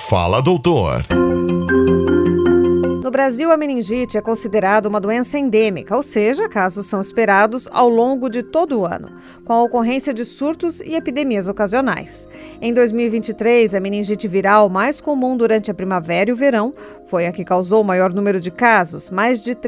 Fala, doutor. No Brasil, a meningite é considerada uma doença endêmica, ou seja, casos são esperados ao longo de todo o ano, com a ocorrência de surtos e epidemias ocasionais. Em 2023, a meningite viral mais comum durante a primavera e o verão foi a que causou o maior número de casos, mais de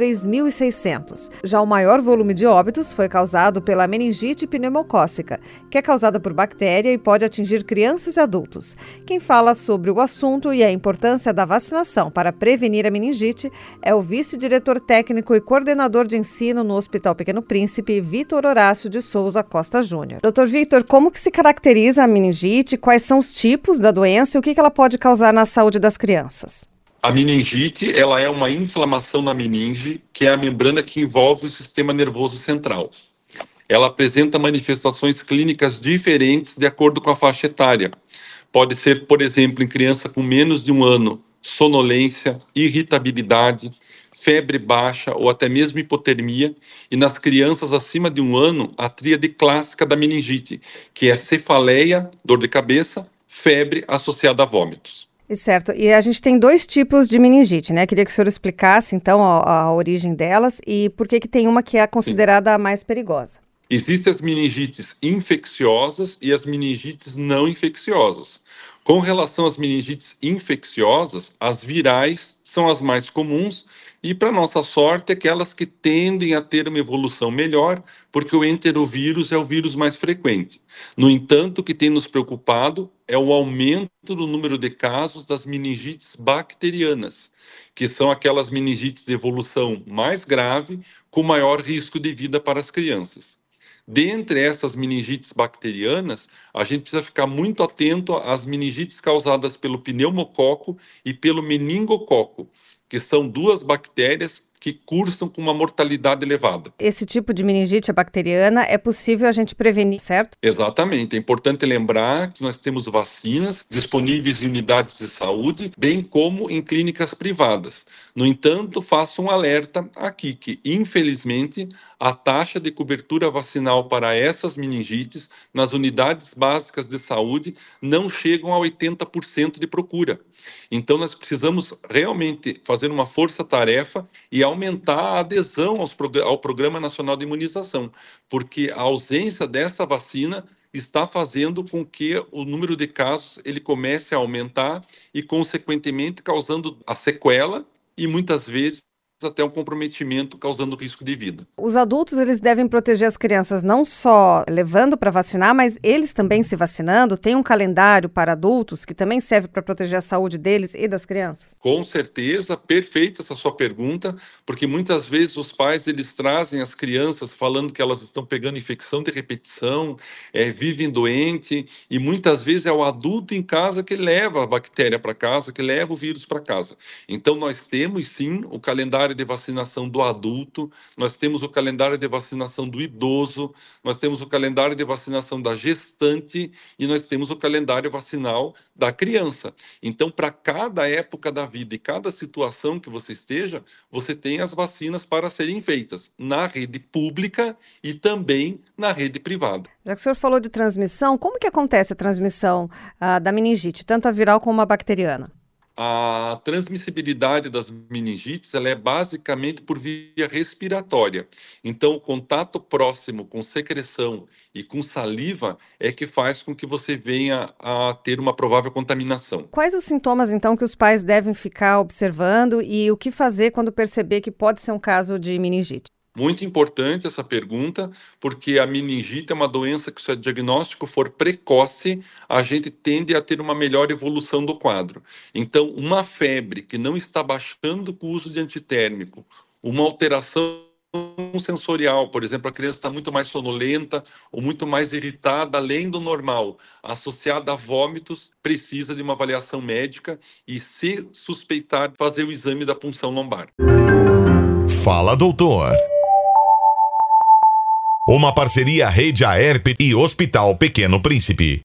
3.600. Já o maior volume de óbitos foi causado pela meningite pneumocócica, que é causada por bactéria e pode atingir crianças e adultos. Quem fala sobre o assunto e a importância da vacinação para prevenir a meningite é o vice-diretor técnico e coordenador de ensino no Hospital Pequeno Príncipe, Vitor Horácio de Souza Costa Júnior. Dr. Vitor, como que se caracteriza a meningite? Quais são os tipos da doença e o que ela pode causar na saúde das crianças? A meningite, ela é uma inflamação na meninge, que é a membrana que envolve o sistema nervoso central. Ela apresenta manifestações clínicas diferentes de acordo com a faixa etária. Pode ser, por exemplo, em criança com menos de 1 ano, sonolência, irritabilidade, febre baixa ou até mesmo hipotermia, e nas crianças acima de 1 ano, a tríade clássica da meningite, que é cefaleia, dor de cabeça, febre associada a vômitos. Certo, e a gente tem 2 tipos de meningite, né? Queria que o senhor explicasse, então, a origem delas e por que tem uma que é considerada a mais perigosa. Existem as meningites infecciosas e as meningites não infecciosas. Com relação às meningites infecciosas, as virais são as mais comuns e, para nossa sorte, aquelas que tendem a ter uma evolução melhor, porque o enterovírus é o vírus mais frequente. No entanto, o que tem nos preocupado é o aumento do número de casos das meningites bacterianas, que são aquelas meningites de evolução mais grave, com maior risco de vida para as crianças. Dentre essas meningites bacterianas, a gente precisa ficar muito atento às meningites causadas pelo pneumococo e pelo meningococo, que são 2 bactérias que cursam com uma mortalidade elevada. Esse tipo de meningite bacteriana é possível a gente prevenir, certo? Exatamente. É importante lembrar que nós temos vacinas disponíveis em unidades de saúde, bem como em clínicas privadas. No entanto, faço um alerta aqui que, infelizmente, a taxa de cobertura vacinal para essas meningites nas unidades básicas de saúde não chegam a 80% de procura. Então, nós precisamos realmente fazer uma força-tarefa e aumentar a adesão ao Programa Nacional de Imunização, porque a ausência dessa vacina está fazendo com que o número de casos ele comece a aumentar e, consequentemente, causando a sequela e, muitas vezes, até um comprometimento causando risco de vida. Os adultos, eles devem proteger as crianças não só levando para vacinar, mas eles também se vacinando? Tem um calendário para adultos que também serve para proteger a saúde deles e das crianças? Com certeza, perfeita essa sua pergunta, porque muitas vezes os pais eles trazem as crianças falando que elas estão pegando infecção de repetição, vivem doente, e muitas vezes é o adulto em casa que leva a bactéria para casa, que leva o vírus para casa. Então nós temos sim o calendário de vacinação do adulto, nós temos o calendário de vacinação do idoso, nós temos o calendário de vacinação da gestante e nós temos o calendário vacinal da criança. Então, para cada época da vida e cada situação que você esteja, você tem as vacinas para serem feitas na rede pública e também na rede privada. Já que o senhor falou de transmissão, como que acontece a transmissão da meningite, tanto a viral como a bacteriana? A transmissibilidade das meningites ela é basicamente por via respiratória. Então, o contato próximo com secreção e com saliva é que faz com que você venha a ter uma provável contaminação. Quais os sintomas, então, que os pais devem ficar observando e o que fazer quando perceber que pode ser um caso de meningite? Muito importante essa pergunta, porque a meningite é uma doença que, se o diagnóstico for precoce, a gente tende a ter uma melhor evolução do quadro. Então, uma febre que não está baixando com o uso de antitérmico, uma alteração sensorial, por exemplo, a criança está muito mais sonolenta ou muito mais irritada, além do normal, associada a vômitos, precisa de uma avaliação médica e, se suspeitar, fazer o exame da punção lombar. Fala, doutor. Uma parceria Rede Aerp e Hospital Pequeno Príncipe.